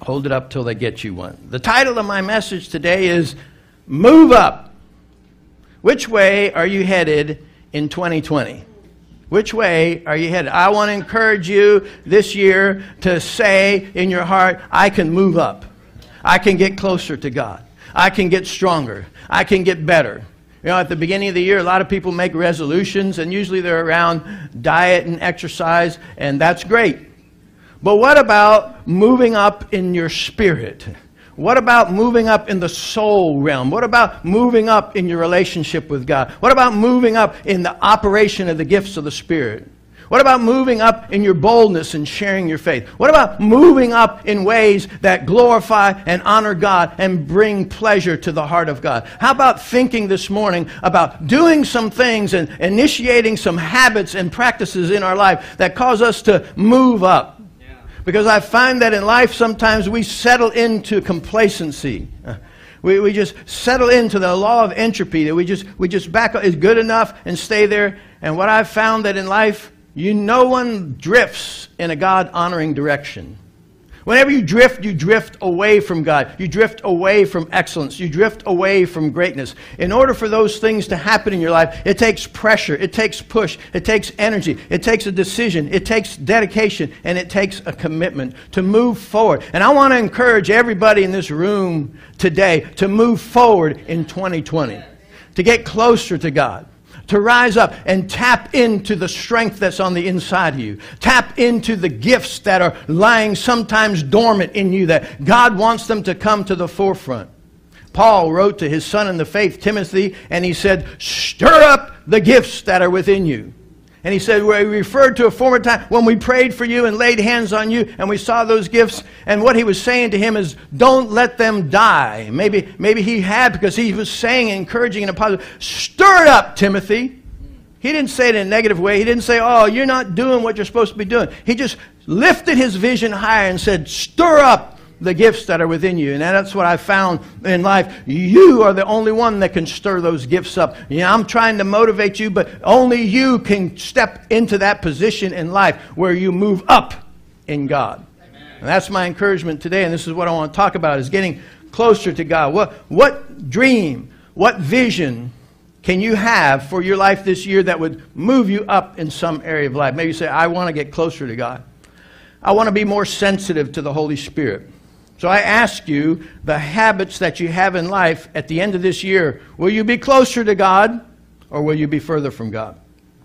Hold it up till they get you one. The title of my message today is Move Up. Which way are you headed in 2020? Which way are you headed? I want to encourage you this year to say in your heart, I can move up. I can get closer to God. I can get stronger. I can get better. You know, at the beginning of the year, a lot of people make resolutions, and usually they're around diet and exercise, and that's great. But what about moving up in your spirit? What about moving up in the soul realm? What about moving up in your relationship with God? What about moving up in the operation of the gifts of the Spirit? What about moving up in your boldness and sharing your faith? What about moving up in ways that glorify and honor God and bring pleasure to the heart of God? How about thinking this morning about doing some things and initiating some habits and practices in our life that cause us to move up? Because I find that in life sometimes we settle into complacency. We just settle into the law of entropy. That we just back up, is good enough and stay there. And what I've found that in life, no one drifts in a God-honoring direction. Whenever you drift away from God. You drift away from excellence. You drift away from greatness. In order for those things to happen in your life, it takes pressure. It takes push. It takes energy. It takes a decision. It takes dedication. And it takes a commitment to move forward. And I want to encourage everybody in this room today to move forward in 2020. To get closer to God. To rise up and tap into the strength that's on the inside of you. Tap into the gifts that are lying sometimes dormant in you that God wants them to come to the forefront. Paul wrote to his son in the faith, Timothy, and he said, stir up the gifts that are within you. And he said, we referred to a former time when we prayed for you and laid hands on you and we saw those gifts. And what he was saying to him is, don't let them die. Maybe he had, because he was saying, encouraging in a positive, stir it up, Timothy. He didn't say it in a negative way. He didn't say, oh, you're not doing what you're supposed to be doing. He just lifted his vision higher and said, stir up the gifts that are within you. And that's what I found in life. You are the only one that can stir those gifts up. You know, I'm trying to motivate you, but only you can step into that position in life where you move up in God. Amen. And that's my encouragement today, and this is what I want to talk about, is getting closer to God. What dream, what vision can you have for your life this year that would move you up in some area of life? Maybe you say, I want to get closer to God. I want to be more sensitive to the Holy Spirit. So I ask you, the habits that you have in life at the end of this year, will you be closer to God or will you be further from God?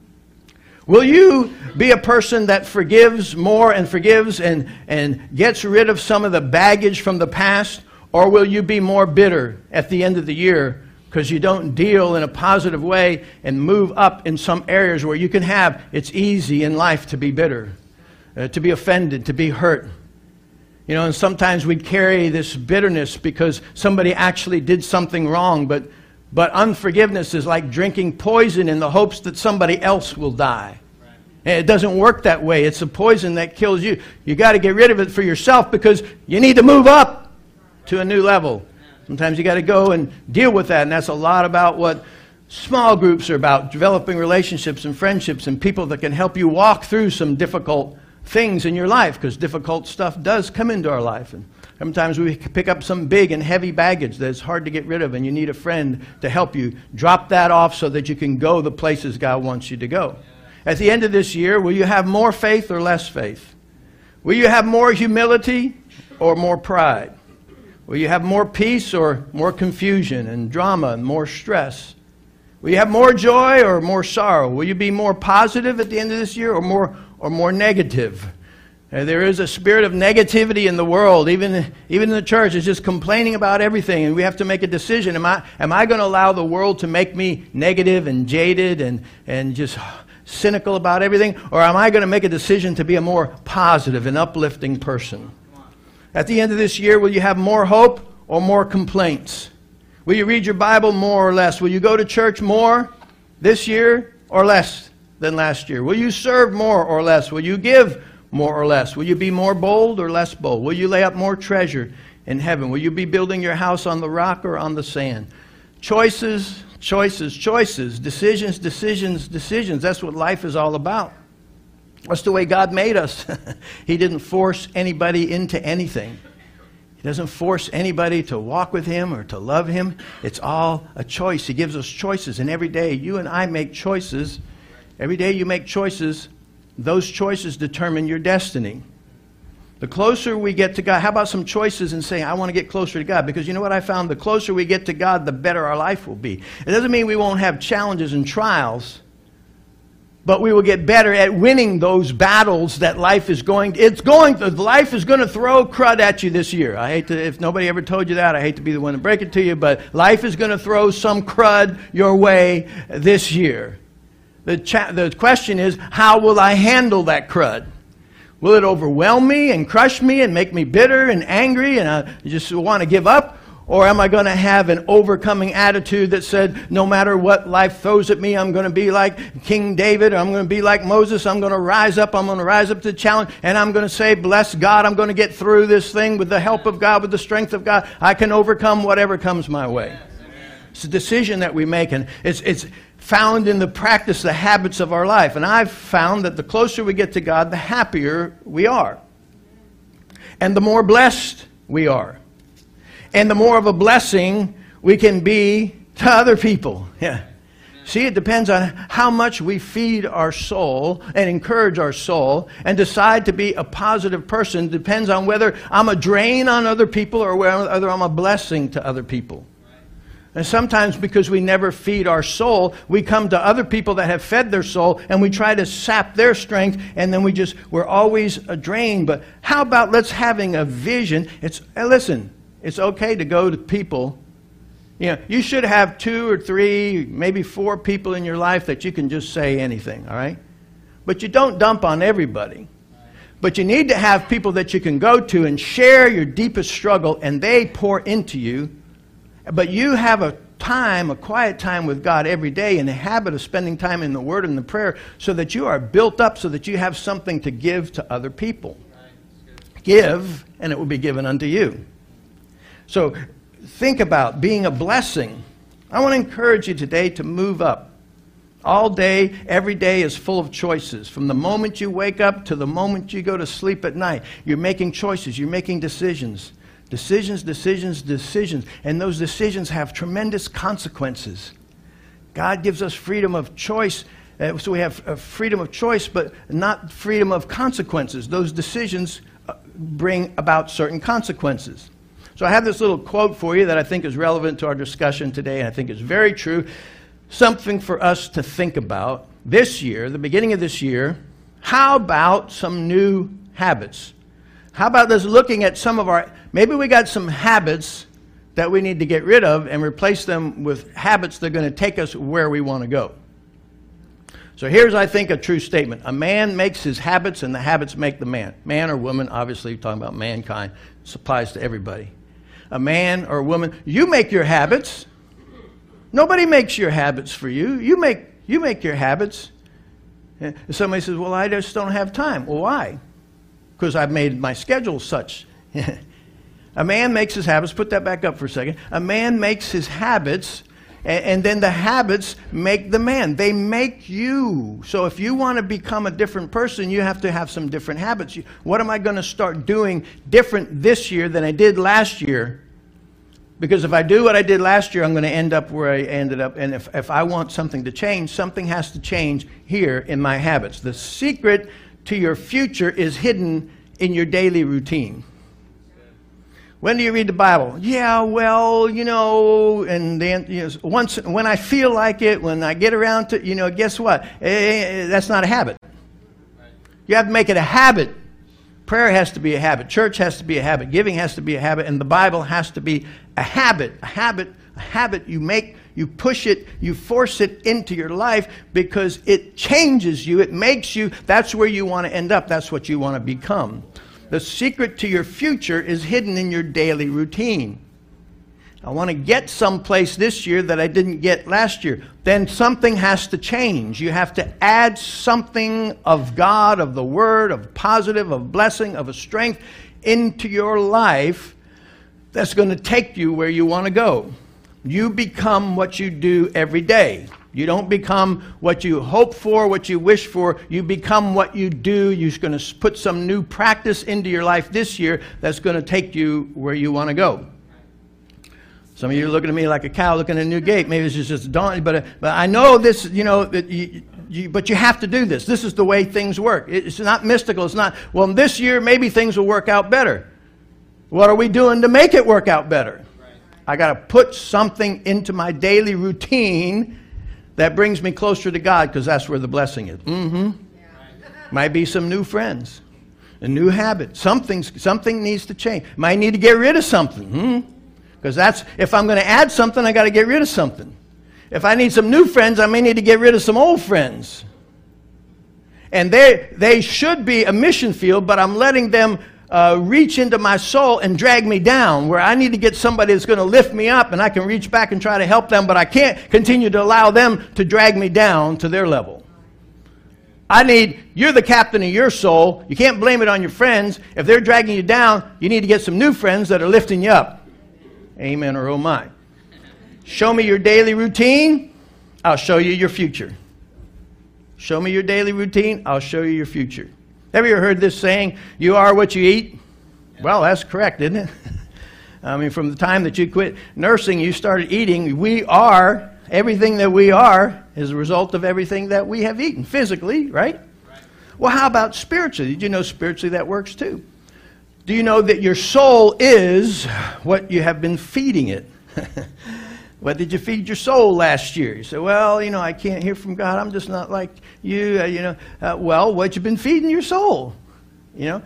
Will you be a person that forgives more and forgives and gets rid of some of the baggage from the past? Or will you be more bitter at the end of the year because you don't deal in a positive way and move up in some areas where you can have, it's easy in life to be bitter, to be offended, to be hurt. You know, and sometimes we carry this bitterness because somebody actually did something wrong, but unforgiveness is like drinking poison in the hopes that somebody else will die. Right. And it doesn't work that way. It's a poison that kills you. You got to get rid of it for yourself because you need to move up to a new level. Sometimes you got to go and deal with that, and that's a lot about what small groups are about, developing relationships and friendships and people that can help you walk through some difficult things in your life, because difficult stuff does come into our life. And sometimes we pick up some big and heavy baggage that's hard to get rid of, and you need a friend to help you drop that off so that you can go the places God wants you to go. At the end of this year, will you have more faith or less faith? Will you have more humility or more pride? Will you have more peace or more confusion and drama and more stress? Will you have more joy or more sorrow? Will you be more positive at the end of this year or more negative? There is a spirit of negativity in the world, even in the church. It's just complaining about everything, and we have to make a decision. Am I going to allow the world to make me negative and jaded and just cynical about everything? Or am I going to make a decision to be a more positive and uplifting person? At the end of this year, will you have more hope or more complaints? Will you read your Bible more or less? Will you go to church more this year or less than last year? Will you serve more or less? Will you give more or less? Will you be more bold or less bold? Will you lay up more treasure in heaven? Will you be building your house on the rock or on the sand? Choices, choices, choices. Decisions, decisions, decisions. That's what life is all about. That's the way God made us. He didn't force anybody into anything. He doesn't force anybody to walk with him or to love him. It's all a choice. He gives us choices. And every day you and I make choices. Every day you make choices. Those choices determine your destiny. The closer we get to God, how about some choices and saying, I want to get closer to God? Because you know what I found? The closer we get to God, the better our life will be. It doesn't mean we won't have challenges and trials, but we will get better at winning those battles that life is going to throw crud at you this year. I hate to, if nobody ever told you that, I hate to be the one to break it to you, but life is going to throw some crud your way this year. The question is, how will I handle that crud? Will it overwhelm me and crush me and make me bitter and angry and I just want to give up? Or am I going to have an overcoming attitude that said, no matter what life throws at me, I'm going to be like King David, or I'm going to be like Moses, I'm going to rise up to the challenge, and I'm going to say, bless God, I'm going to get through this thing with the help of God, with the strength of God. I can overcome whatever comes my way. It's a decision that we make, and it's found in the practice, the habits of our life. And I've found that the closer we get to God, the happier we are. And the more blessed we are. And the more of a blessing we can be to other people. Yeah. See, it depends on how much we feed our soul and encourage our soul and decide to be a positive person. It depends on whether I'm a drain on other people or whether I'm a blessing to other people. And sometimes because we never feed our soul, we come to other people that have fed their soul and we try to sap their strength, and then we're always a drain. But how about let's having a vision? Listen, it's okay to go to people. You know, you should have 2 or 3, maybe 4 people in your life that you can just say anything, all right? But you don't dump on everybody. But you need to have people that you can go to and share your deepest struggle, and they pour into you. But you have a quiet time with God every day, and a habit of spending time in the Word and the prayer, so that you are built up, so that you have something to give to other people. Give, and it will be given unto you. So think about being a blessing. I want to encourage you today to move up. All day, every day is full of choices. From the moment you wake up to the moment you go to sleep at night, you're making choices, you're making decisions. Decisions, decisions, decisions. And those decisions have tremendous consequences. God gives us freedom of choice. So we have freedom of choice, but not freedom of consequences. Those decisions bring about certain consequences. So I have this little quote for you that I think is relevant to our discussion today, and I think is very true. Something for us to think about this year, the beginning of this year. How about some new habits? How about us looking at some of maybe we got some habits that we need to get rid of and replace them with habits that are going to take us where we want to go. So here's, I think, a true statement. A man makes his habits, and the habits make the man. Man or woman, obviously we're talking about mankind. This applies to everybody. A man or a woman, you make your habits. Nobody makes your habits for you. You make your habits. And somebody says, well, I just don't have time. Well, why? Because I've made my schedule such. A man makes his habits. Put that back up for a second. A man makes his habits, and then the habits make the man. They make you. So if you want to become a different person, you have to have some different habits. What am I going to start doing different this year than I did last year? Because if I do what I did last year, I'm going to end up where I ended up. And if I want something to change, something has to change here in my habits. The secret to your future is hidden in your daily routine. When do you read the Bible? Yeah, well, and then once when I feel like it, when I get around to, guess what? That's not a habit. You have to make it a habit. Prayer has to be a habit. Church has to be a habit. Giving has to be a habit. And the Bible has to be a habit. A habit. A habit you make, you push it, you force it into your life because it changes you. It makes you. That's where you want to end up. That's what you want to become. The secret to your future is hidden in your daily routine. I want to get someplace this year that I didn't get last year. Then something has to change. You have to add something of God, of the Word, of positive, of blessing, of a strength into your life that's going to take you where you want to go. You become what you do every day. You don't become what you hope for, what you wish for. You become what you do. You're going to put some new practice into your life this year that's going to take you where you want to go. Some of you are looking at me like a cow looking at a new gate. Maybe it's just daunting, but I know this, you know, but you have to do this. This is the way things work. It's not mystical. It's not, well, this year maybe things will work out better. What are we doing to make it work out better? I got to put something into my daily routine that brings me closer to God, because that's where the blessing is. Might be some new friends, a new habit. Something needs to change. Might need to get rid of something. Because that's, if I'm going to add something, I got to get rid of something. If I need some new friends, I may need to get rid of some old friends. And they should be a mission field, but I'm letting them reach into my soul and drag me down, where I need to get somebody that's going to lift me up, and I can reach back and try to help them, but I can't continue to allow them to drag me down to their level. You're the captain of your soul. You can't blame it on your friends. If they're dragging you down, you need to get some new friends that are lifting you up. Amen or oh my. Show me your daily routine, I'll show you your future. Show me your daily routine, I'll show you your future. Have you ever heard this saying, you are what you eat? Well, that's correct, isn't it? I mean, from the time that you quit nursing, you started eating. We are, everything that we are is a result of everything that we have eaten, physically, right? Well, how about spiritually? Did you know spiritually that works too? Do you know that your soul is what you have been feeding it? What did you feed your soul last year? You say, well, you know, I can't hear from God. I'm just not like you, well, what you been feeding your soul? You know?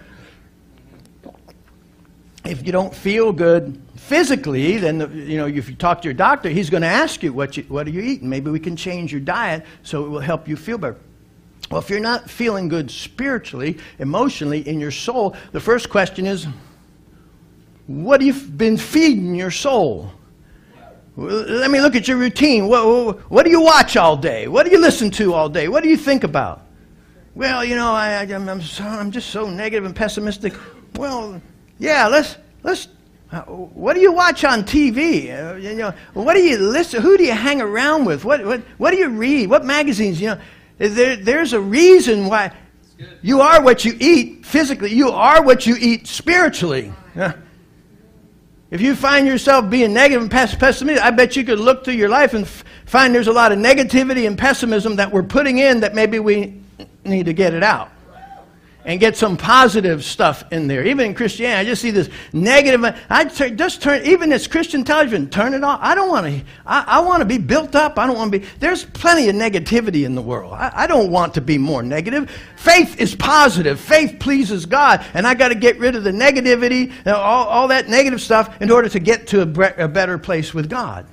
If you don't feel good physically, then, if you talk to your doctor, he's going to ask you, what are you eating? Maybe we can change your diet so it will help you feel better. Well, if you're not feeling good spiritually, emotionally, in your soul, the first question is, what have you been feeding your soul? Let me look at your routine. What do you watch all day? What do you listen to all day? What do you think about? Well, I'm just so negative and pessimistic. Well, yeah, let's what do you watch on TV? What do you listen? Who do you hang around with? What do you read? What magazines? There's a reason why you are what you eat physically. You are what you eat spiritually. If you find yourself being negative and pessimistic, I bet you could look through your life and find there's a lot of negativity and pessimism that we're putting in that maybe we need to get it out. And get some positive stuff in there. Even in Christianity, I just see this negative. Even this Christian television, turn it off. I don't want to. I want to be built up. I don't want to be. There's plenty of negativity in the world. I don't want to be more negative. Faith is positive. Faith pleases God, and I got to get rid of the negativity, all that negative stuff, in order to get to a better place with God.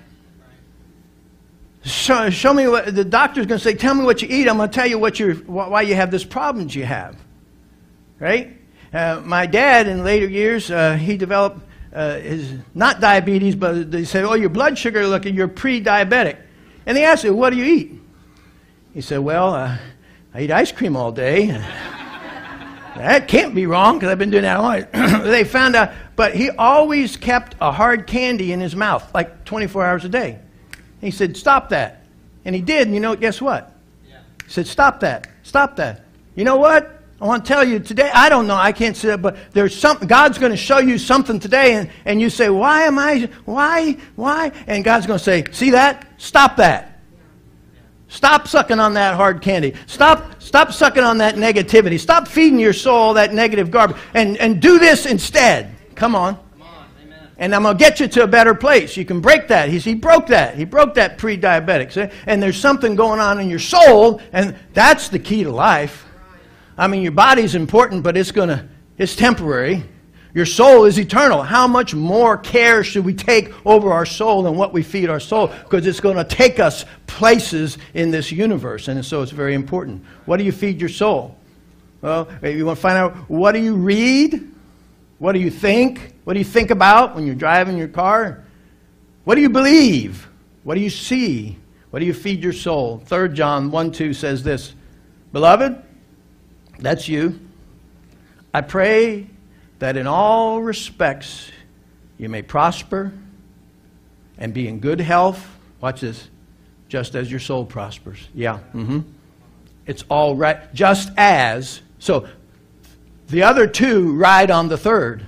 Show me what the doctor's going to say. Tell me what you eat. I'm going to tell you why you have this problems you have. Right? My dad, in later years, he developed not diabetes, but they said, "Oh, your blood sugar, you're pre-diabetic." And they asked him, "What do you eat?" He said, "Well, I eat ice cream all day." That can't be wrong, because I've been doing that all night. They found out, but he always kept a hard candy in his mouth, like 24 hours a day. He said, "Stop that." And he did, and guess what? He said, "Stop that. Stop that." You know what? I want to tell you today, I don't know, I can't say that, but there's something, God's going to show you something today, and you say, why? And God's going to say, see that? Stop that. Stop sucking on that hard candy. Stop sucking on that negativity. Stop feeding your soul that negative garbage, and do this instead. Come on. And I'm going to get you to a better place. You can break that. He broke that. He broke that pre-diabetic. See? And there's something going on in your soul, and that's the key to life. I mean, your body's important, but it's temporary. Your soul is eternal. How much more care should we take over our soul than what we feed our soul? Because it's going to take us places in this universe, and so it's very important. What do you feed your soul? Well, you want to find out, what do you read? What do you think? What do you think about when you're driving your car? What do you believe? What do you see? What do you feed your soul? 3 John 1:2 says this, "Beloved," that's you, "I pray that in all respects you may prosper and be in good health," watch this, just as your soul prospers. Yeah. It's all right. Just as. So the other two ride on the third.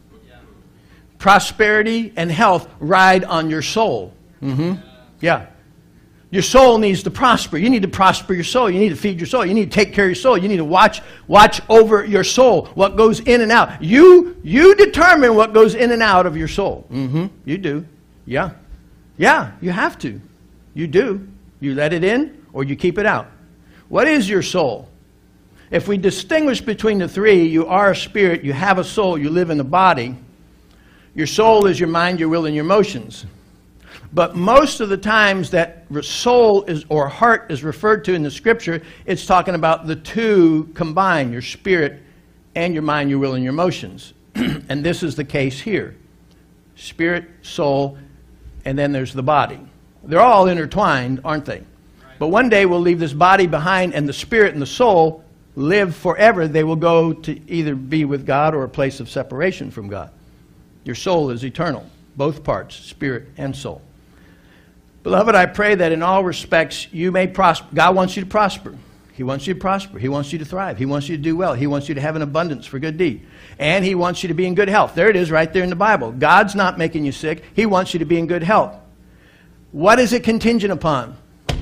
Prosperity and health ride on your soul. Yeah. Your soul needs to prosper. You need to prosper your soul. You need to feed your soul. You need to take care of your soul. You need to watch over your soul, what goes in and out. You determine what goes in and out of your soul. You do. Yeah. Yeah, you have to. You do. You let it in or you keep it out. What is your soul? If we distinguish between the three, you are a spirit, you have a soul, you live in the body. Your soul is your mind, your will, and your emotions. But most of the times that soul is or heart is referred to in the Scripture, it's talking about the two combined, your spirit and your mind, your will, and your emotions. And this is the case here. Spirit, soul, and then there's the body. They're all intertwined, aren't they? But one day we'll leave this body behind, and the spirit and the soul live forever. They will go to either be with God or a place of separation from God. Your soul is eternal, both parts, spirit and soul. Beloved, I pray that in all respects you may prosper. God wants you to prosper. He wants you to prosper. He wants you to thrive. He wants you to do well. He wants you to have an abundance for good deed. And He wants you to be in good health. There it is right there in the Bible. God's not making you sick. He wants you to be in good health. What is it contingent upon?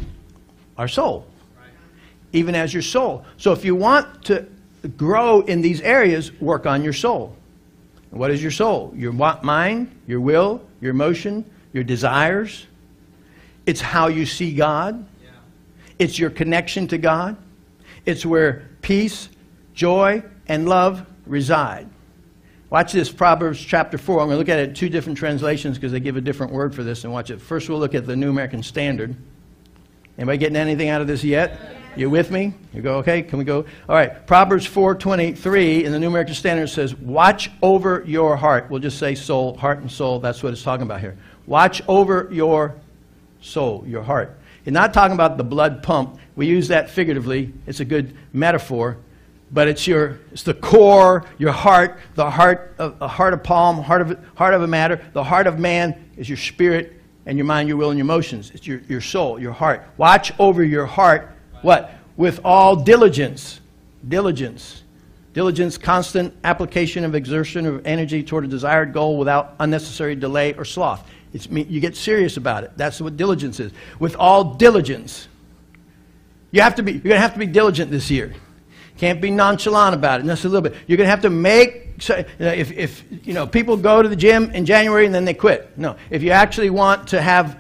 Our soul. Even as your soul. So if you want to grow in these areas, work on your soul. What is your soul? Your mind, your will, your emotion, your desires. It's how you see God. It's your connection to God. It's where peace, joy, and love reside. Watch this, Proverbs chapter 4. I'm going to look at it in two different translations because they give a different word for this. And watch it. First we'll look at the New American Standard. Anybody getting anything out of this yet? You with me? You go, okay, can we go? All right, Proverbs 4:23 in the New American Standard says, watch over your heart. We'll just say soul, heart and soul. That's what it's talking about here. Watch over your soul, your heart. It's not talking about the blood pump. We use that figuratively. It's a good metaphor. But it's the core, your heart, the heart of palm, heart of a matter. The heart of man is your spirit and your mind, your will, and your emotions. It's your soul, your heart. Watch over your heart. What? With all diligence. Diligence. Diligence, constant application of exertion of energy toward a desired goal without unnecessary delay or sloth. You get serious about it. That's what diligence is. With all diligence. You're going to have to be diligent this year. Can't be nonchalant about it. Just a little bit. You're going to have to make. If people go to the gym in January and then they quit. No. If you actually want to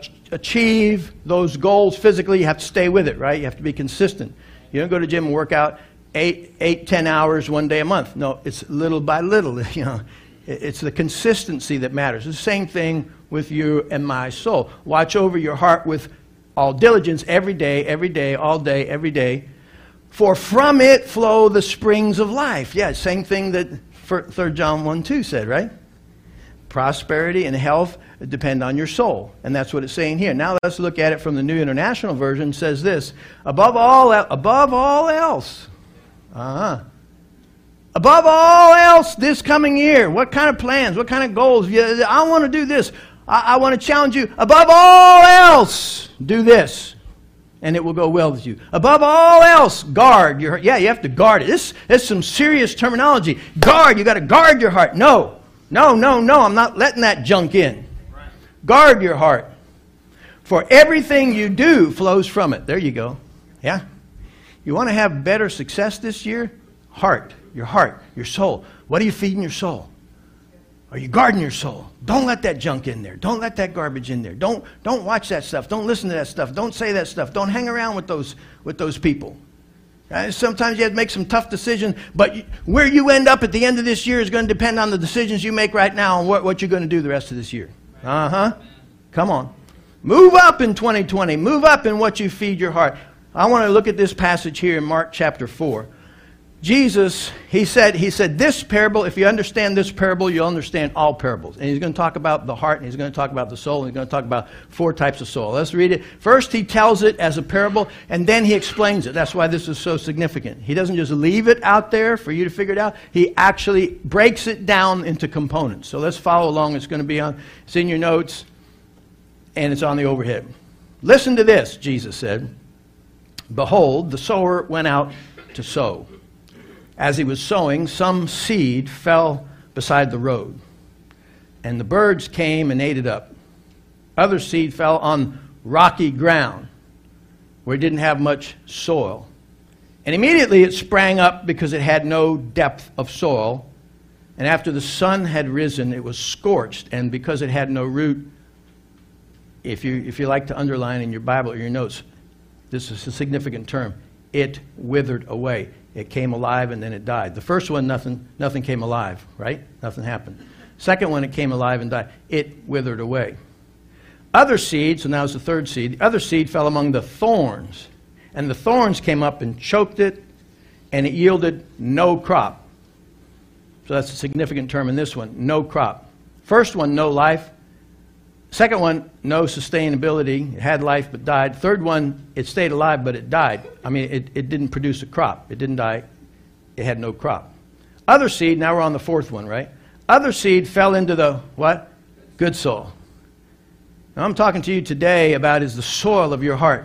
achieve those goals physically, you have to stay with it, right? You have to be consistent. You don't go to the gym and work out 10 hours one day a month. No, it's little by little. It's the consistency that matters. It's the same thing with you and my soul. Watch over your heart with all diligence every day, all day, every day. For from it flow the springs of life. Yeah, same thing that 3 John 1:2 said, right? Prosperity and health depend on your soul. And that's what it's saying here. Now let's look at it from the New International Version. It says this, above all else. Above all else this coming year. What kind of plans? What kind of goals? I want to do this. I want to challenge you. Above all else, do this. And it will go well with you. Above all else, guard your heart. Yeah, you have to guard it. This is some serious terminology. Guard. You got to guard your heart. No. I'm not letting that junk in. Right. Guard your heart. For everything you do flows from it. There you go. Yeah. You want to have better success this year? Heart, your soul. What are you feeding your soul? Are you guarding your soul? Don't let that junk in there. Don't let that garbage in there. Don't watch that stuff. Don't listen to that stuff. Don't say that stuff. Don't hang around with those people. Sometimes you have to make some tough decisions, but where you end up at the end of this year is going to depend on the decisions you make right now and what you're going to do the rest of this year. Come on. Move up in 2020. Move up in what you feed your heart. I want to look at this passage here in Mark chapter 4. Jesus, he said this parable, if you understand this parable, you'll understand all parables. And he's going to talk about the heart, and he's going to talk about the soul, and he's going to talk about 4 types of soul. Let's read it. First, he tells it as a parable, and then he explains it. That's why this is so significant. He doesn't just leave it out there for you to figure it out. He actually breaks it down into components. So let's follow along. It's in your notes, and it's on the overhead. Listen to this, Jesus said. Behold, the sower went out to sow. As he was sowing, some seed fell beside the road, and the birds came and ate it up. Other seed fell on rocky ground, where it didn't have much soil. And immediately it sprang up because it had no depth of soil. And after the sun had risen, it was scorched. And because it had no root, if you like to underline in your Bible or your notes, this is a significant term. It withered away. It came alive and then it died. The first one, nothing came alive, right? Nothing happened. Second one, it came alive and died. It withered away. Other seed, so now it's the third seed, the other seed fell among the thorns. And the thorns came up and choked it, and it yielded no crop. So that's a significant term in this one, no crop. First one, no life. Second one, no sustainability. It had life but died. Third one, it stayed alive but it died. I mean, it didn't produce a crop. It didn't die. It had no crop. Other seed, now we're on the fourth one, right? Other seed fell into the what? Good soil. Now I'm talking to you today about is the soil of your heart.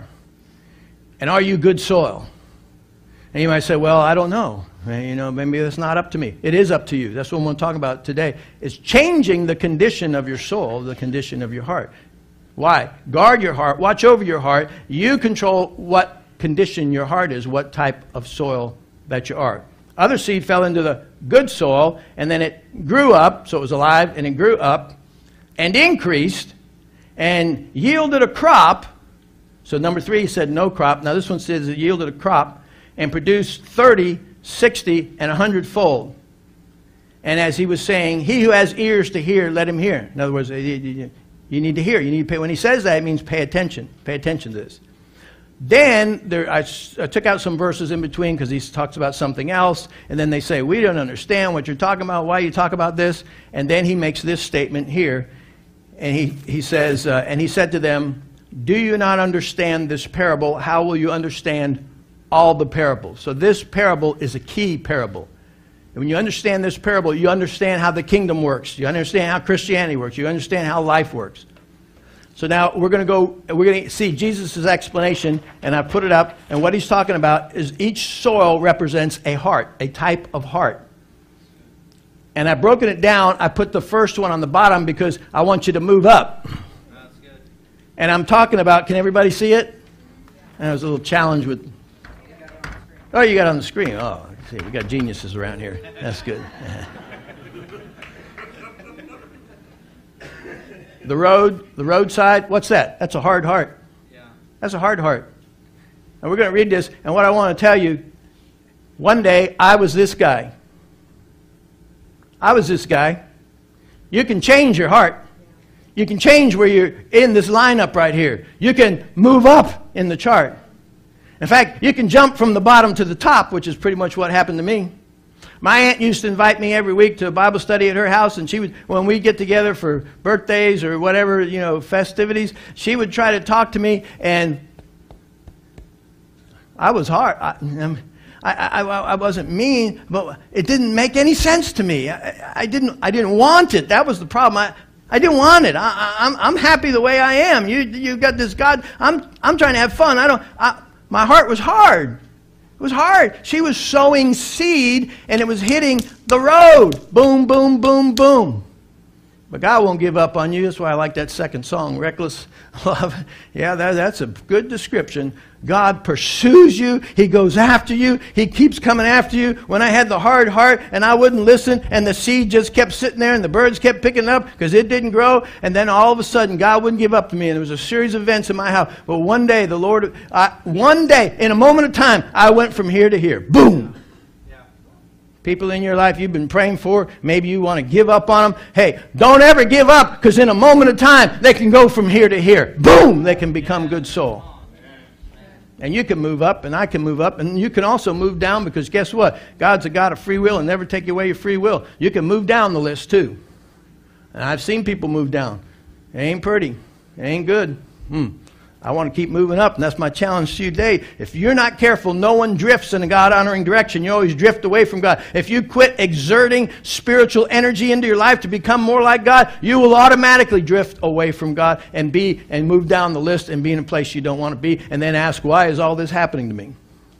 And are you good soil? And you might say, well, I don't know. Maybe that's not up to me. It is up to you. That's what we're talking about today. It's changing the condition of your soul, the condition of your heart. Why? Guard your heart. Watch over your heart. You control what condition your heart is, what type of soil that you are. Other seed fell into the good soil, and then it grew up, so it was alive, and it grew up and increased and yielded a crop. So number 3 he said no crop. Now this one says it yielded a crop and produced 30, 60, and 100-fold. And as he was saying, he who has ears to hear, let him hear. In other words, you need to hear. You need to pay. When he says that, it means pay attention. Pay attention to this. Then I took out some verses in between because he talks about something else. And then they say, we don't understand what you're talking about. Why you talk about this? And then he makes this statement here. And he says, and he said to them, do you not understand this parable? How will you understand all the parables? So this parable is a key parable. And when you understand this parable, you understand how the kingdom works. You understand how Christianity works. You understand how life works. So now we're going to see Jesus' explanation, and I put it up. And what he's talking about is each soil represents a heart, a type of heart. And I've broken it down. I put the first one on the bottom because I want you to move up. That's good. And I'm talking about, can everybody see it? And there's a little challenge with... Oh, you got it on the screen. Oh, see, we got geniuses around here. That's good. The roadside, what's that? That's a hard heart. Yeah. That's a hard heart. And we're going to read this, and what I want to tell you, one day I was this guy. I was this guy. You can change your heart. You can change where you're in this lineup right here. You can move up in the chart. In fact, you can jump from the bottom to the top, which is pretty much what happened to me. My aunt used to invite me every week to a Bible study at her house, and she would, when we get together for birthdays or whatever, festivities, she would try to talk to me, and I was hard. I wasn't mean, but it didn't make any sense to me. I didn't want it. That was the problem. I didn't want it. I'm happy the way I am. You got this God. I'm trying to have fun. My heart was hard. It was hard. She was sowing seed, and it was hitting the road. Boom, boom, boom, boom. But God won't give up on you. That's why I like that second song, Reckless Love. Yeah, that's a good description. God pursues you. He goes after you. He keeps coming after you. When I had the hard heart and I wouldn't listen, and the seed just kept sitting there and the birds kept picking it up because it didn't grow, and then all of a sudden God wouldn't give up to me, and there was a series of events in my house. But one day, one day, in a moment of time, I went from here to here. Boom! People in your life you've been praying for, maybe you want to give up on them. Hey, don't ever give up, because in a moment of time, they can go from here to here. Boom! They can become good soul. And you can move up, and I can move up, and you can also move down, because guess what? God's a God of free will and never take away your free will. You can move down the list too. And I've seen people move down. It ain't pretty. It ain't good. I want to keep moving up, and that's my challenge to you today. If you're not careful, no one drifts in a God-honoring direction. You always drift away from God. If you quit exerting spiritual energy into your life to become more like God, you will automatically drift away from God and move down the list and be in a place you don't want to be, and then ask, why is all this happening to me?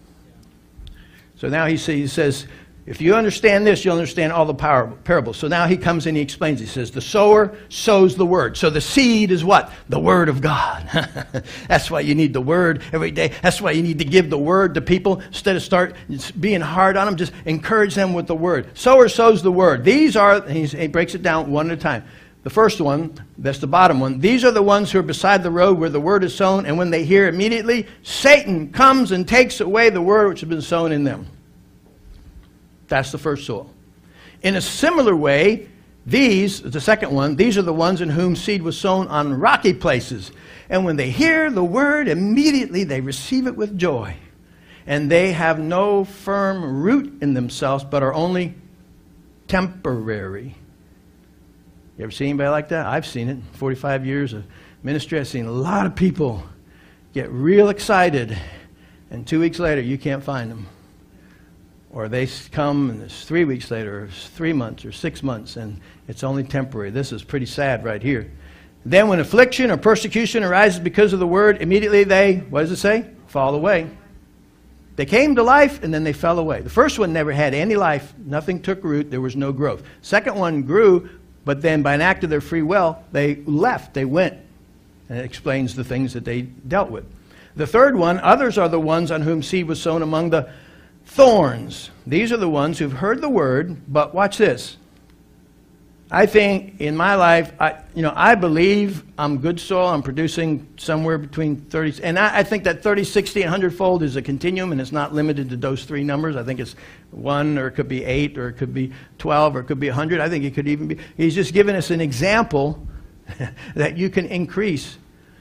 So now he says, if you understand this, you'll understand all the parables. So now he comes and he explains. He says, the sower sows the word. So the seed is what? The word of God. That's why you need the word every day. That's why you need to give the word to people. Instead of start being hard on them, just encourage them with the word. Sower sows the word. These are, he breaks it down one at a time. The first one, that's the bottom one. These are the ones who are beside the road where the word is sown. And when they hear immediately, Satan comes and takes away the word which has been sown in them. That's the first soil. In a similar way, these, the second one, these are the ones in whom seed was sown on rocky places. And when they hear the word, immediately they receive it with joy. And they have no firm root in themselves, but are only temporary. You ever seen anybody like that? I've seen it. 45 years of ministry, I've seen a lot of people get real excited, and 2 weeks later, you can't find them. Or they come and it's 3 weeks later, or it's 3 months, or 6 months, and it's only temporary. This is pretty sad right here. Then when affliction or persecution arises because of the word, immediately they, what does it say? Fall away. They came to life, and then they fell away. The first one never had any life. Nothing took root. There was no growth. Second one grew, but then by an act of their free will, they left. They went. And it explains the things that they dealt with. The third one, others are the ones on whom seed was sown among the thorns. These are the ones who've heard the word, but watch this. I think in my life, I believe I'm good soil. I'm producing somewhere between 30, and I think that 30, 60, and 100-fold is a continuum, and it's not limited to those three numbers. I think it's 1, or it could be 8, or it could be 12, or it could be 100. I think it could even be. He's just giving us an example that you can increase.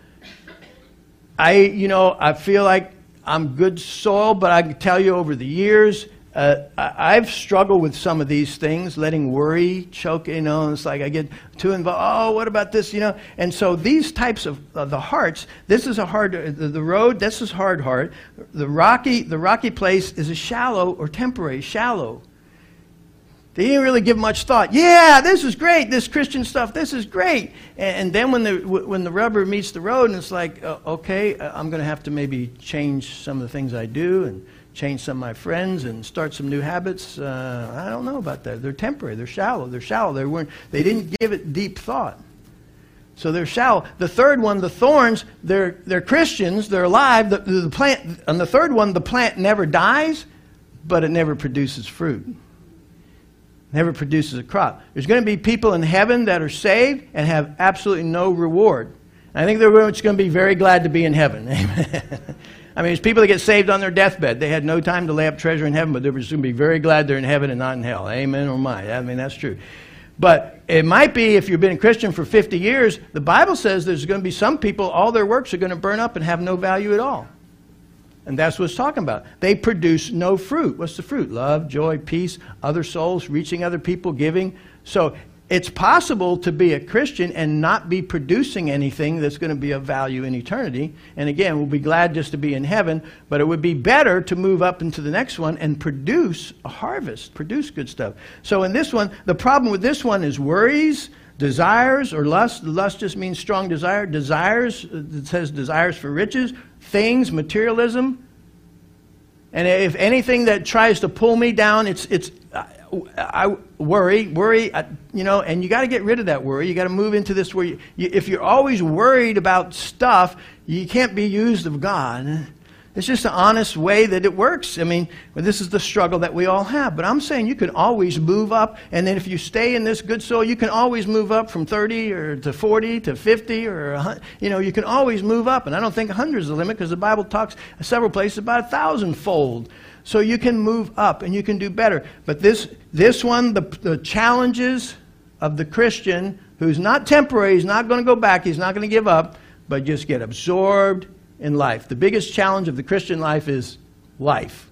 I feel like I'm good soil, but I can tell you over the years, I've struggled with some of these things, letting worry choke, it's like I get too involved. Oh, what about this, And so these types of the hearts, this is a hard, the road, this is hard heart. The rocky place is a shallow or temporary, shallow. They didn't really give much thought. Yeah, this is great. This Christian stuff, this is great. And then when the rubber meets the road, and it's like, okay, I'm going to have to maybe change some of the things I do and change some of my friends and start some new habits. I don't know about that. They're temporary. They're shallow. They're shallow. They didn't give it deep thought. So they're shallow. The third one, the thorns, they're Christians. They're alive. The plant, on the third one, the plant never dies, but it never produces fruit. Never produces a crop. There's going to be people in heaven that are saved and have absolutely no reward. And I think they're just going to be very glad to be in heaven. Amen. I mean, there's people that get saved on their deathbed. They had no time to lay up treasure in heaven, but they're just going to be very glad they're in heaven and not in hell. Amen or my. I mean, that's true. But it might be, if you've been a Christian for 50 years, the Bible says there's going to be some people, all their works are going to burn up and have no value at all. And that's what it's talking about. They produce no fruit. What's the fruit? Love, joy, peace, other souls, reaching other people, giving. So it's possible to be a Christian and not be producing anything that's going to be of value in eternity. And again, we'll be glad just to be in heaven, but it would be better to move up into the next one and produce a harvest, produce good stuff. So in this one, the problem with this one is worries, desires, or lust. Lust just means strong desire. Desires, it says desires for riches, things, materialism. And if anything that tries to pull me down, I worry, and you got to get rid of that worry. You got to move into this where if you're always worried about stuff, you can't be used of God. It's just an honest way that it works. I mean, this is the struggle that we all have. But I'm saying you can always move up, and then if you stay in this good soil, you can always move up from 30 or to 40 to 50 or, you can always move up. And I don't think 100 is the limit, because the Bible talks several places about 1,000-fold. So you can move up and you can do better. But this one, the challenges of the Christian who's not temporary, he's not going to go back, he's not going to give up, but just get absorbed in life. The biggest challenge of the Christian life is life.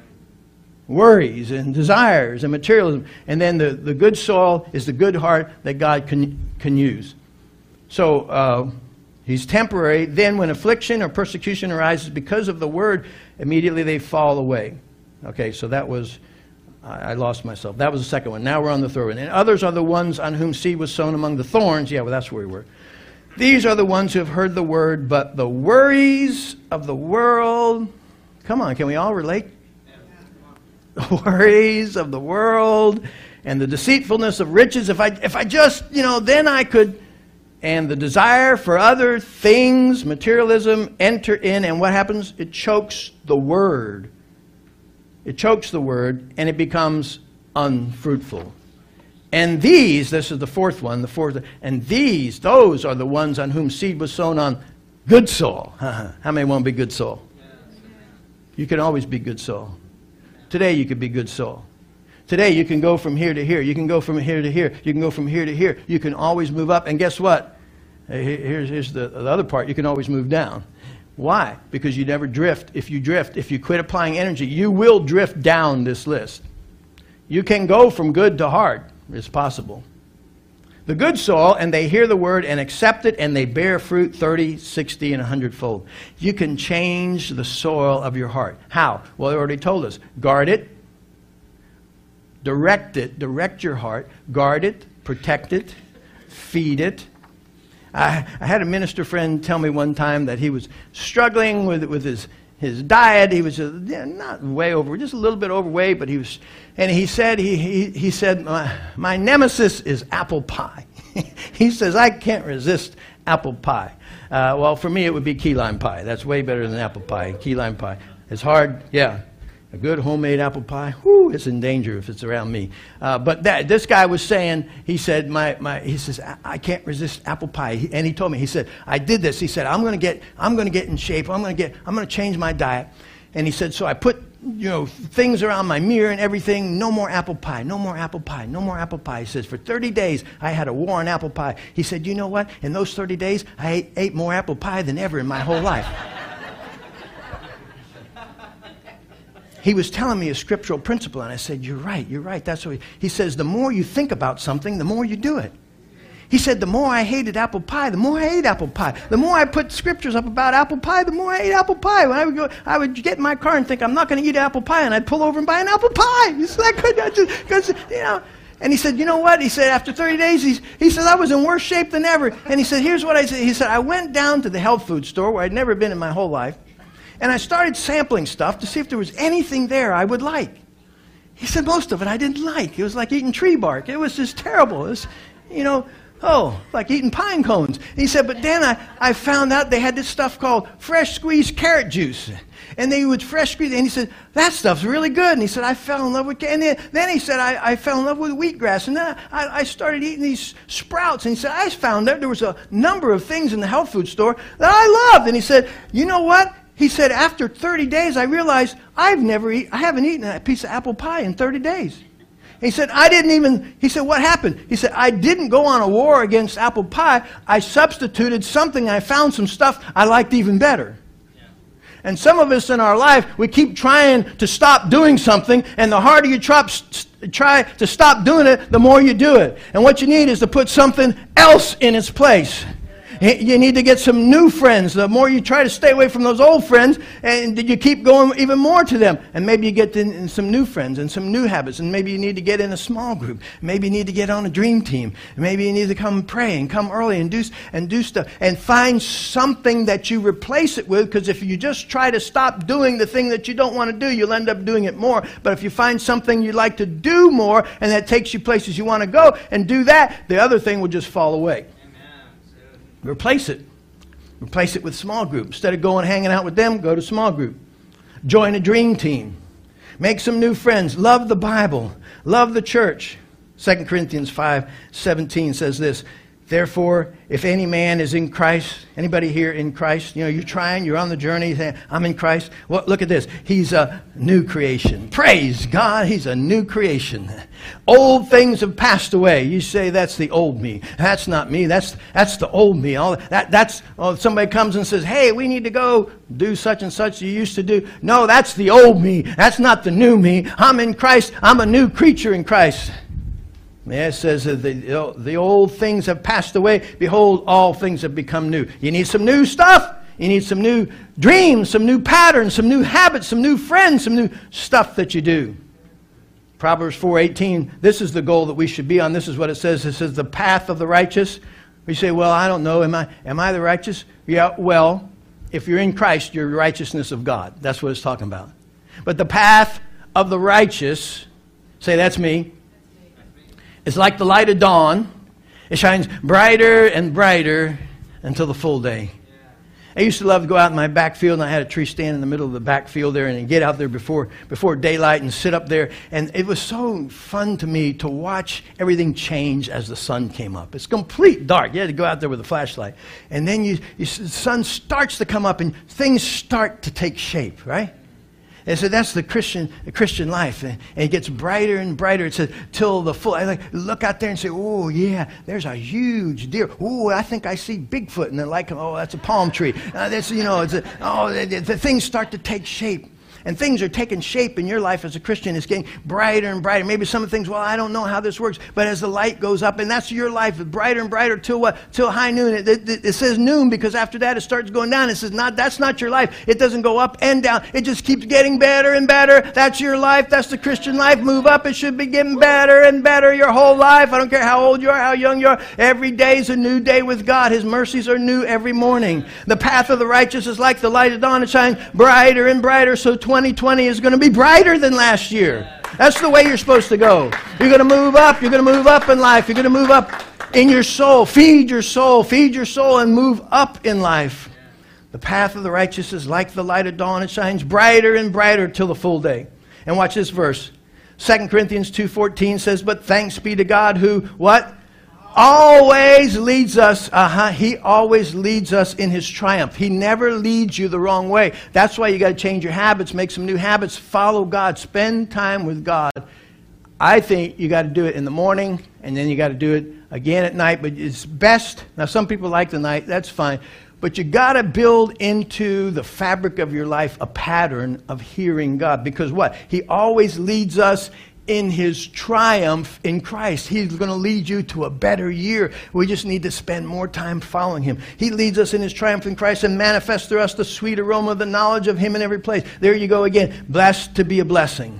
Worries and desires and materialism. And then the good soil is the good heart that God can use. So He's temporary. Then when affliction or persecution arises because of the word, immediately they fall away. Okay, so that was, I lost myself. That was the second one. Now we're on the third one. And others are the ones on whom seed was sown among the thorns. Yeah, well, that's where we were. These are the ones who have heard the word, but the worries of the world. Come on, can we all relate? The worries of the world and the deceitfulness of riches. If I just, then I could. And the desire for other things, materialism, enter in. And what happens? It chokes the word. It chokes the word, and it becomes unfruitful. And these, this is the fourth one, and those are the ones on whom seed was sown on good soil. How many want to be good soil? You can always be good soil. Today you could be good soil. Today you can go from here to here. You can go from here to here. You can go from here to here. You can always move up. And guess what? Here's the other part. You can always move down. Why? Because you never drift. If you quit applying energy, you will drift down this list. You can go from good to hard. It's possible. The good soil, and they hear the word and accept it, and they bear fruit 30, 60, and 100-fold. You can change the soil of your heart. How? Well, they already told us. Guard it. Direct your heart. Guard it. Protect it. Feed it. I had a minister friend tell me one time that he was struggling with his diet. He was not way over, just a little bit overweight, but he said he said my nemesis is apple pie. He says I can't resist apple pie. Well, for me it would be key lime pie. That's way better than apple pie. Key lime pie. It's hard, yeah. A good homemade apple pie, whoo, it's in danger if it's around me. But this guy was saying, he said, he says, I can't resist apple pie. And he told me, he said, I did this. He said, I'm going to get in shape. I'm going to change my diet. And he said, so I put, things around my mirror and everything. No more apple pie. No more apple pie. No more apple pie. He says, for 30 days, I had a war on apple pie. He said, you know what? In those 30 days, I ate more apple pie than ever in my whole life. He was telling me a scriptural principle, and I said, you're right. That's what he says, the more you think about something, the more you do it. He said, the more I hated apple pie, the more I ate apple pie. The more I put scriptures up about apple pie, the more I ate apple pie. When I would get in my car and think, I'm not going to eat apple pie, and I'd pull over and buy an apple pie. He said, I couldn't, because, And he said, you know what? He said, after 30 days, he said, I was in worse shape than ever. And he said, here's what I said. He said, I went down to the health food store where I'd never been in my whole life. And I started sampling stuff to see if there was anything there I would like. He said most of it I didn't like. It was like eating tree bark. It was just terrible. It was, like eating pine cones. And he said, but then I found out they had this stuff called fresh squeezed carrot juice. And they would fresh squeeze, and he said, that stuff's really good. And he said, I fell in love with, and then he said, I fell in love with wheatgrass. And then I started eating these sprouts. And he said, I found out there was a number of things in the health food store that I loved. And he said, you know what? He said, after 30 days, I realized I haven't eaten a piece of apple pie in 30 days. He said, he said, what happened? He said, I didn't go on a war against apple pie. I substituted something. I found some stuff I liked even better. Yeah. And some of us in our life, we keep trying to stop doing something, and the harder you try to stop doing it, the more you do it. And what you need is to put something else in its place. You need to get some new friends. The more you try to stay away from those old friends, and you keep going even more to them. And maybe you get in some new friends and some new habits. And maybe you need to get in a small group. Maybe you need to get on a dream team. Maybe you need to come pray and come early and do stuff. And find something that you replace it with. Because if you just try to stop doing the thing that you don't want to do, you'll end up doing it more. But if you find something you like to do more, and that takes you places you want to go, and do that, the other thing will just fall away. Replace it. Replace it with small group. Instead of going hanging out with them, go to small group. Join a dream team. Make some new friends. Love the Bible. Love the church. 2 Corinthians 5:17 says this, therefore, if any man is in Christ, anybody here in Christ, you're trying, you're on the journey, saying, I'm in Christ. Well, look at this. He's a new creation. Praise God, he's a new creation. Old things have passed away. You say, that's the old me. That's not me. That's the old me. Somebody comes and says, hey, we need to go do such and such you used to do. No, that's the old me. That's not the new me. I'm in Christ. I'm a new creature in Christ. Yeah, it says that the old things have passed away. Behold, all things have become new. You need some new stuff. You need some new dreams, some new patterns, some new habits, some new friends, some new stuff that you do. Proverbs 4:18, this is the goal that we should be on. This is what it says. It says, the path of the righteous. We say, well, I don't know. Am I the righteous? Yeah, well, if you're in Christ, you're the righteousness of God. That's what it's talking about. But the path of the righteous, say, that's me. It's like the light of dawn. It shines brighter and brighter until the full day. I used to love to go out in my backfield, and I had a tree stand in the middle of the backfield there, and get out there before daylight and sit up there. And it was so fun to me to watch everything change as the sun came up. It's complete dark. You had to go out there with a flashlight. And then the sun starts to come up, and things start to take shape, right? And so that's the Christian life. And it gets brighter and brighter. It says, till the full. I look out there and say, oh, yeah, there's a huge deer. Oh, I think I see Bigfoot. And they're like, oh, that's a palm tree. The things start to take shape. And things are taking shape in your life as a Christian. It's getting brighter and brighter. Maybe some of the things, well, I don't know how this works. But as the light goes up, and that's your life, brighter and brighter till what? Till high noon. It says noon because after that it starts going down. It says, that's not your life. It doesn't go up and down. It just keeps getting better and better. That's your life. That's the Christian life. Move up. It should be getting better and better your whole life. I don't care how old you are, how young you are. Every day is a new day with God. His mercies are new every morning. The path of the righteous is like the light of dawn. It shines brighter and brighter. So 2020 is going to be brighter than last year. That's the way you're supposed to go. You're going to move up. You're going to move up in life. You're going to move up in your soul. Feed your soul. Feed your soul and move up in life. The path of the righteous is like the light of dawn. It shines brighter and brighter till the full day. And watch this verse. 2 Corinthians 2:14 says, but thanks be to God who, what? Always leads us, He always leads us in His triumph. He never leads you the wrong way. That's why you got to change your habits, make some new habits, follow God, spend time with God. I think you got to do it in the morning, and then you got to do it again at night, but it's best. Now, some people like the night, that's fine. But you got to build into the fabric of your life a pattern of hearing God. Because what? He always leads us in His triumph in Christ. He's going to lead you to a better year. We just need to spend more time following Him. He leads us in His triumph in Christ and manifests through us the sweet aroma of the knowledge of Him in every place. There you go again. Blessed to be a blessing.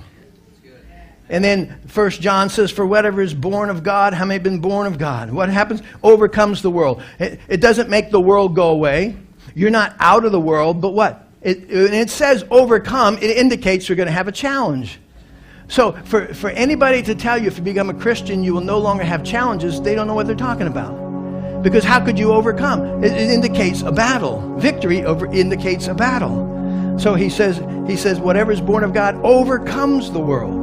And then 1 John says, for whatever is born of God, how many have been born of God? What happens? Overcomes the world. It doesn't make the world go away. You're not out of the world, but what? It says overcome, it indicates you're going to have a challenge. So for anybody to tell you if you become a Christian you will no longer have challenges, they don't know what they're talking about. Because how could you overcome? It indicates a battle. Victory indicates a battle. So he says whatever is born of God overcomes the world.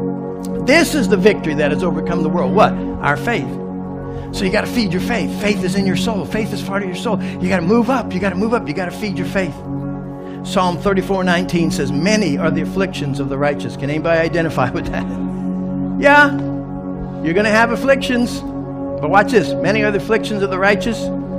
This is the victory that has overcome the world. What? Our faith. So you got to feed your faith. Faith is in your soul. Faith is part of your soul. You got to move up. You got to move up. You got to feed your faith. Psalm 34:19 says, many are the afflictions of the righteous. Can anybody identify with that? Yeah, you're going to have afflictions. But watch this. Many are the afflictions of the righteous,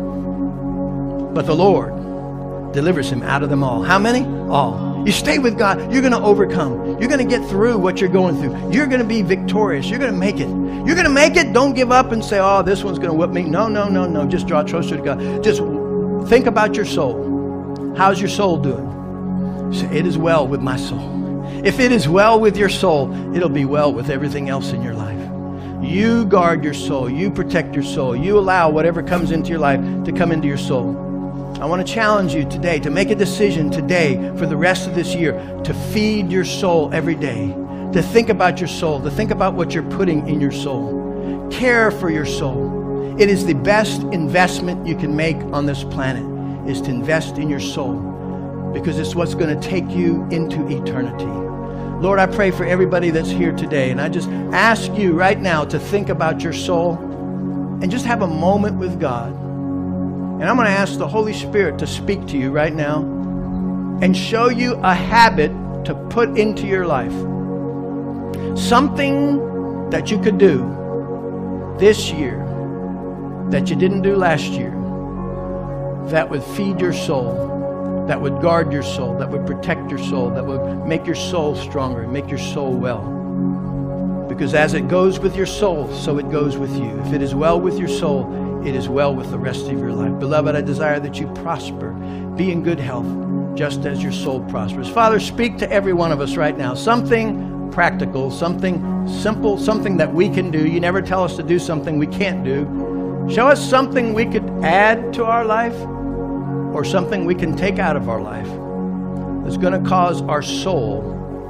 but the Lord delivers him out of them all. How many? All. You stay with God, you're going to overcome. You're going to get through what you're going through. You're going to be victorious. You're going to make it. You're going to make it. Don't give up and say, oh, this one's going to whip me. No, no, no, no. Just draw closer to God. Just think about your soul. How's your soul doing? Say, it is well with my soul. If it is well with your soul, it'll be well with everything else in your life. You guard your soul. You protect your soul. You allow whatever comes into your life to come into your soul. I want to challenge you today to make a decision today for the rest of this year to feed your soul every day, to think about your soul, to think about what you're putting in your soul. Care for your soul. It is the best investment you can make on this planet, is to invest in your soul, because it's what's going to take you into eternity. Lord, I pray for everybody that's here today, and I just ask you right now to think about your soul and just have a moment with God. And I'm going to ask the Holy Spirit to speak to you right now and show you a habit to put into your life. Something that you could do this year that you didn't do last year, that would feed your soul, that would guard your soul, that would protect your soul, that would make your soul stronger, make your soul well. Because as it goes with your soul, so it goes with you. If it is well with your soul, it is well with the rest of your life. Beloved, I desire that you prosper, be in good health, just as your soul prospers. Father, speak to every one of us right now. Something practical, something simple, something that we can do. You never tell us to do something we can't do. Show us something we could add to our life or something we can take out of our life that's going to cause our soul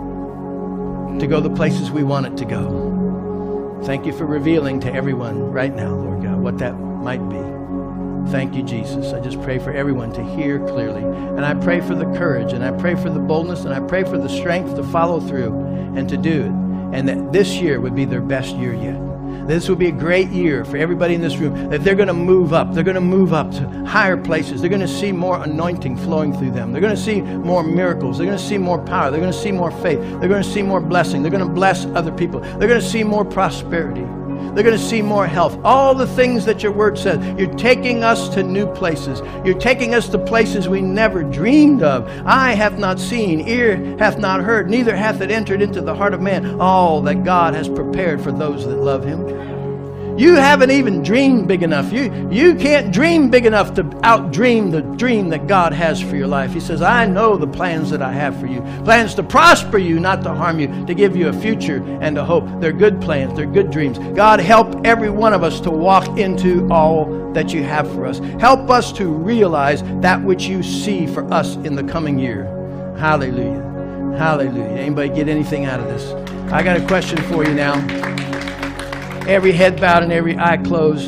to go the places we want it to go. Thank you for revealing to everyone right now, Lord God, what that might be. Thank you, Jesus. I just pray for everyone to hear clearly. And I pray for the courage, and I pray for the boldness, and I pray for the strength to follow through and to do it. And that this year would be their best year yet. This will be a great year for everybody in this room, that they're going to move up. They're going to move up to higher places. They're going to see more anointing flowing through them. They're going to see more miracles. They're going to see more power. They're going to see more faith. They're going to see more blessing. They're going to bless other people. They're going to see more prosperity. They're going to see more health. All the things that your word says. You're taking us to new places. You're taking us to places we never dreamed of. Eye hath not seen, ear hath not heard, neither hath it entered into the heart of man all that God has prepared for those that love him. You haven't even dreamed big enough. You can't dream big enough to outdream the dream that God has for your life. He says, I know the plans that I have for you. Plans to prosper you, not to harm you, to give you a future and a hope. They're good plans. They're good dreams. God, help every one of us to walk into all that you have for us. Help us to realize that which you see for us in the coming year. Hallelujah. Hallelujah. Anybody get anything out of this? I got a question for you now. Every head bowed and every eye closed.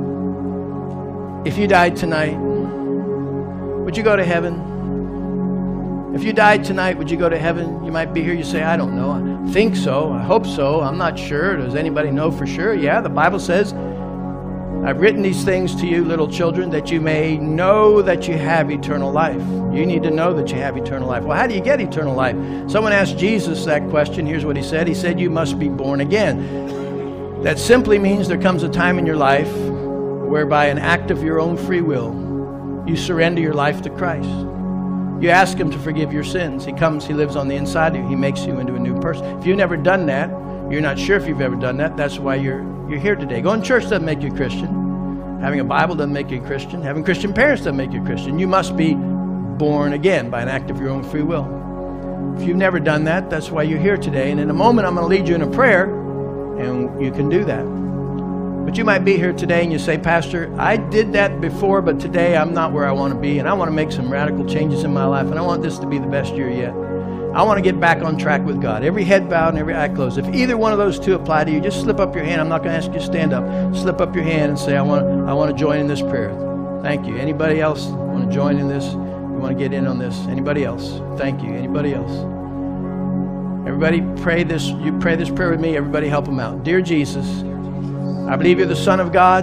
If you died tonight, would you go to heaven? If you died tonight, would you go to heaven? You might be here, you say, I don't know. I think so. I hope so. I'm not sure. Does anybody know for sure? Yeah, the Bible says, I've written these things to you, little children, that you may know that you have eternal life. You need to know that you have eternal life. Well, how do you get eternal life? Someone asked Jesus that question. Here's what he said. He said, you must be born again. That simply means there comes a time in your life whereby an act of your own free will, you surrender your life to Christ. You ask him to forgive your sins. He comes, he lives on the inside of you. He makes you into a new person. If you've never done that, you're not sure if you've ever done that, that's why you're here today. Going to church doesn't make you a Christian. Having a Bible doesn't make you a Christian. Having Christian parents doesn't make you a Christian. You must be born again by an act of your own free will. If you've never done that, that's why you're here today. And in a moment, I'm going to lead you in a prayer, and you can do that. But you might be here today and you say, Pastor, I did that before, but today I'm not where I want to be, and I want to make some radical changes in my life, and I want this to be the best year yet. I want to get back on track with God. Every head bowed and every eye closed. If either one of those two apply to you, just slip up your hand. I'm not going to ask you to stand up. Slip up your hand and say, I want to join in this prayer. Thank you. Anybody else want to join in this? You want to get in on this? Anybody else? Thank you. Anybody else? Everybody pray this. You pray this prayer with me. Everybody help them out. Dear Jesus, I believe you're the Son of God.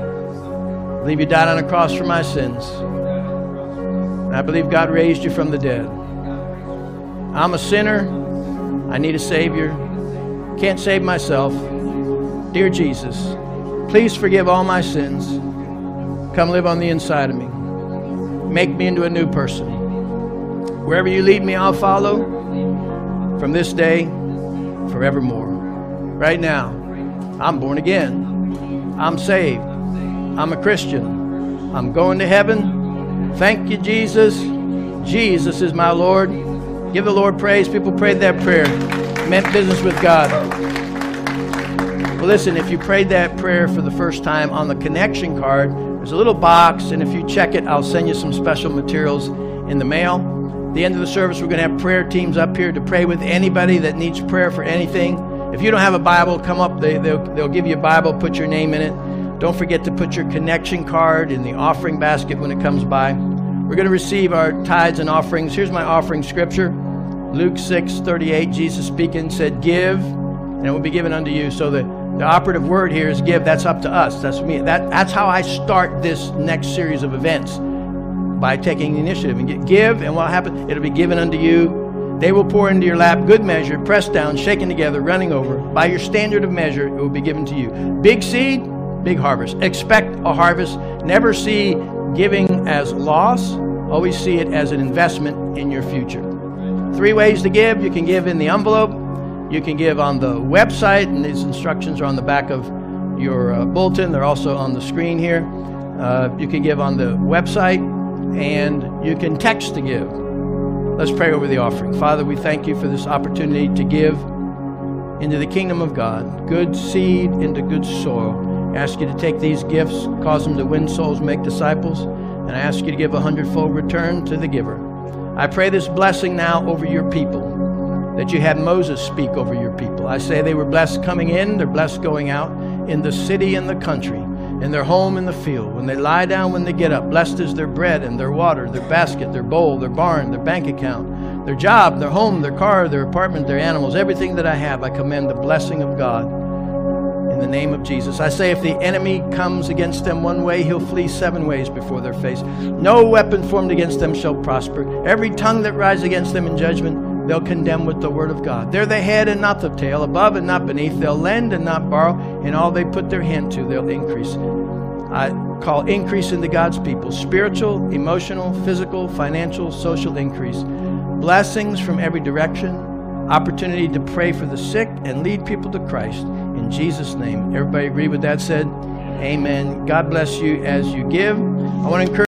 I believe you died on a cross for my sins. And I believe God raised you from the dead. I'm a sinner. I need a Savior. Can't save myself. Dear Jesus, please forgive all my sins. Come live on the inside of me. Make me into a new person. Wherever you lead me, I'll follow. From this day, forevermore. Right now, I'm born again. I'm saved. I'm a Christian. I'm going to heaven. Thank you, Jesus. Jesus is my Lord. Give the Lord praise. People prayed that prayer. Meant business with God. Well, listen, if you prayed that prayer for the first time, on the connection card, there's a little box, and if you check it, I'll send you some special materials in the mail. At the end of the service, we're going to have prayer teams up here to pray with anybody that needs prayer for anything. If you don't have a Bible, come up. They'll give you a Bible, put your name in it. Don't forget to put your connection card in the offering basket when it comes by. We're going to receive our tithes and offerings. Here's my offering scripture. Luke 6:38, Jesus speaking, said, give, and it will be given unto you. So the operative word here is give. That's up to us. That's me. That's how I start this next series of events. By taking the initiative and give, and what happens? It'll be given unto you. They will pour into your lap, good measure, pressed down, shaken together, running over. By your standard of measure, it will be given to you. Big seed, big harvest. Expect a harvest. Never see giving as loss. Always see it as an investment in your future. 3 ways to give. You can give in the envelope. You can give on the website, and these instructions are on the back of your bulletin. They're also on the screen here. You can give on the website, and you can text to give. Let's pray over the offering. Father, we thank you for this opportunity to give into the kingdom of God, good seed into good soil. I ask you to take these gifts, cause them to win souls, make disciples, and I ask you to give 100-fold return to the giver. I pray this blessing now over your people, that you had Moses speak over your people. I say they were blessed coming in, they're blessed going out, in the city and the country, in their home and the field. When they lie down, when they get up, blessed is their bread and their water, their basket, their bowl, their barn, their bank account, their job, their home, their car, their apartment, their animals, everything that I have, I command the blessing of God in the name of Jesus. I say if the enemy comes against them one way, he'll flee 7 ways before their face. No weapon formed against them shall prosper. Every tongue that rises against them in judgment, they'll condemn with the word of God. They're the head and not the tail, above and not beneath. They'll lend and not borrow, and all they put their hand to, they'll increase. I call increase into God's people, spiritual, emotional, physical, financial, social increase. Blessings from every direction, opportunity to pray for the sick and lead people to Christ. In Jesus' name. Everybody agree with that said? Amen. God bless you as you give. I want to encourage